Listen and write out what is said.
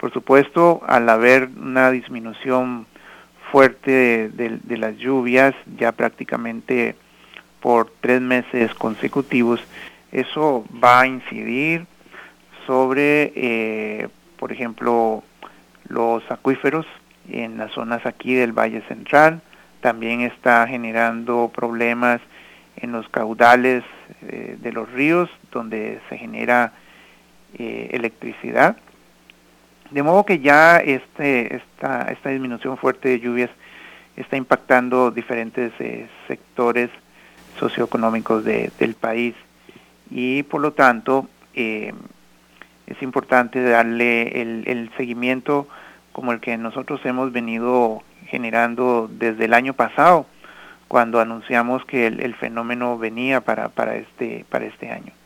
Por supuesto, al haber una disminución fuerte de las lluvias, ya prácticamente por 3 meses consecutivos, eso va a incidir sobre, por ejemplo, los acuíferos en las zonas aquí del Valle Central. También está generando problemas en los caudales de los ríos, donde se genera electricidad. De modo que ya esta disminución fuerte de lluvias está impactando diferentes sectores socioeconómicos del país, y por lo tanto es importante darle el seguimiento como el que nosotros hemos venido generando desde el año pasado, cuando anunciamos que el fenómeno venía para este año.